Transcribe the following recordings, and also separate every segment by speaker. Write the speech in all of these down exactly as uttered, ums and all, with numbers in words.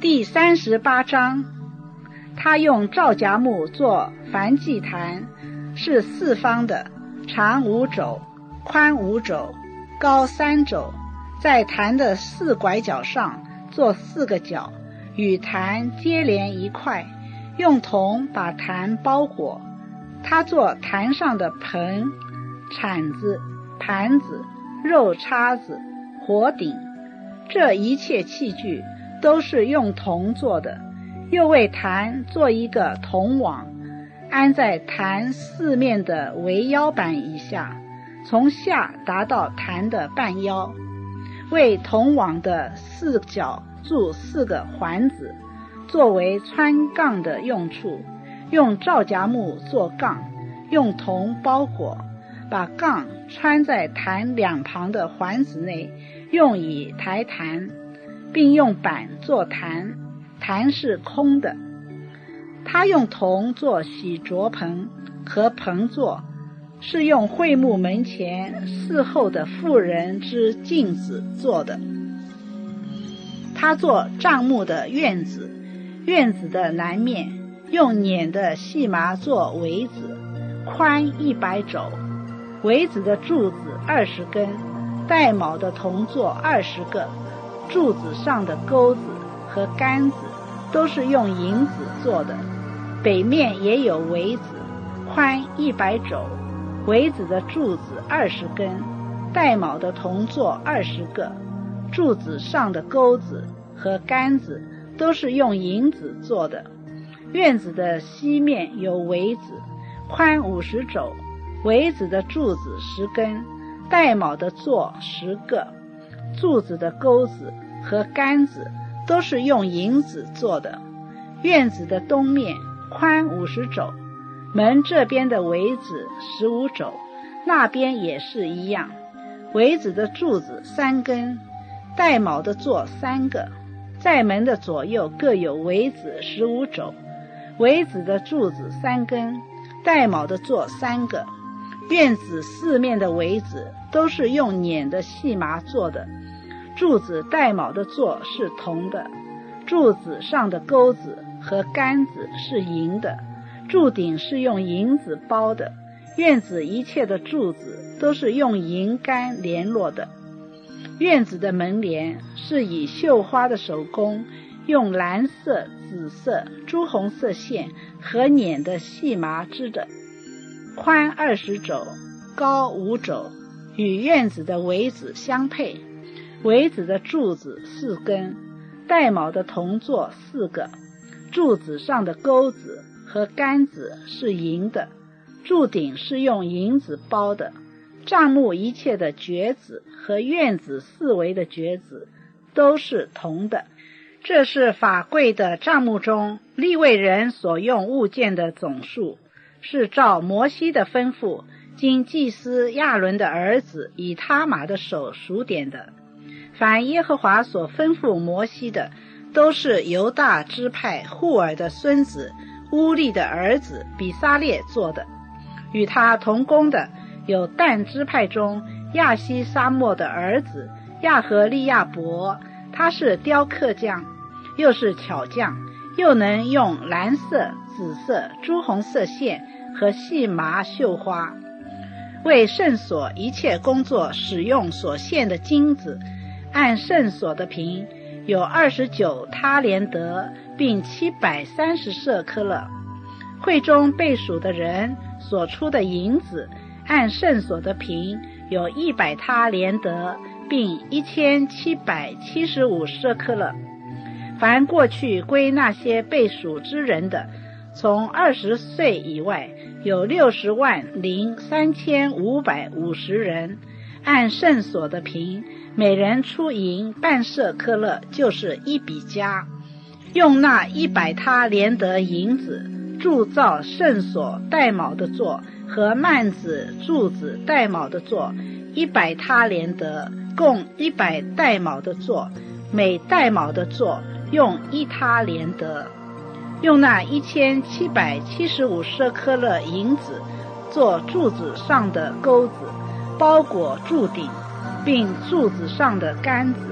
Speaker 1: 第三十八章，他用皂荚木做梵祭坛，是四方的，长五肘，宽五肘，高三肘，在坛的四拐角上做四个角，与坛接连一块，用铜把坛包裹。他做坛上的盆、铲子、盘子、肉叉子、火鼎，这一切器具都是用铜做的，又为坛做一个铜网，安在坛四面的围腰板以下，从下达到坛的半腰。为铜网的四角铸四个环子，作为穿杠的用处，用皂荚木做杠，用铜包裹，把杠穿在坛两旁的环子内，用以抬坛，并用板做坛，坛是空的。他用铜做洗濯盆和盆座，是用会幕门前伺候的妇人之镜子做的。他做帐幕的院子，院子的南面用捻的细麻做围子，宽一百肘，围子的柱子二十根，带卯的铜座二十个，柱子上的钩子和杆子都是用银子做的。北面也有围子，宽一百肘，围子的柱子二十根，带卯的铜座二十个，柱子上的钩子和杆子都是用银子做的。院子的西面有围子，宽五十肘，围子的柱子十根，带卯的座十个，柱子的钩子和杆子都是用银子做的。院子的东面宽五十肘，门这边的围子十五肘，那边也是一样。围子的柱子三根，带卯的座三个，在门的左右各有围子十五肘，围子的柱子三根，带卯的座三个。院子四面的围子都是用捻的细麻做的，柱子带卯的座是铜的，柱子上的钩子和杆子是银的，柱顶是用银子包的。院子一切的柱子都是用银杆联络的。院子的门帘是以绣花的手工，用蓝色、紫色、朱红色线和捻的细麻织的，宽二十肘，高五肘，与院子的围子相配。围子的柱子四根，带卯的铜座四个，柱子上的钩子和杆子是银的，柱顶是用银子包的。帐幕一切的橛子和院子四围的橛子都是铜的。这是法柜的帐幕中利未人所用物件的总数，是照摩西的吩咐，经祭司亚伦的儿子以他玛的手数点的。凡耶和华所吩咐摩西的，都是犹大支派户尔的孙子乌利的儿子比撒列做的。与他同工的有但支派中亚西沙莫的儿子亚和利亚伯，他是雕刻匠，又是巧匠，又能用蓝色、紫色、朱红色线和细麻绣花。为圣所一切工作使用所献的金子，按圣所的平有二十九他连得，并七百三十舍克勒。会中被数的人所出的银子，按圣所的平有一百他连得，并一千七百七十五舍克勒。凡过去归那些被数之人的，从二十岁以外有六十万零三千五百五十人，按圣所的平，每人出银半舍克勒，就是一比加。用那一百他连得银子铸造圣所带卯的座和幔子柱子带卯的座，一百他连得，共一百带卯的座，每带卯的座用一他连得。用那一千七百七十五舍克勒银子做柱子上的钩子，包裹柱顶，并柱子上的杆子，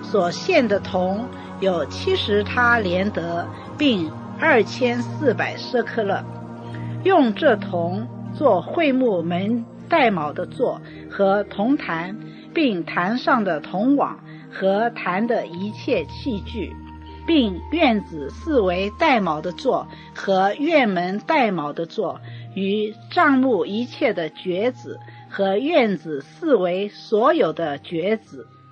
Speaker 1: 所献的铜有七十他连得，并二千四百舍客勒。用这铜做会幕门带卯的座和铜坛，并坛上的铜网和坛的一切器具，并院子四围带卯的座和院门带卯的座，与帐幕一切的橛子和院子四围所有的橛子。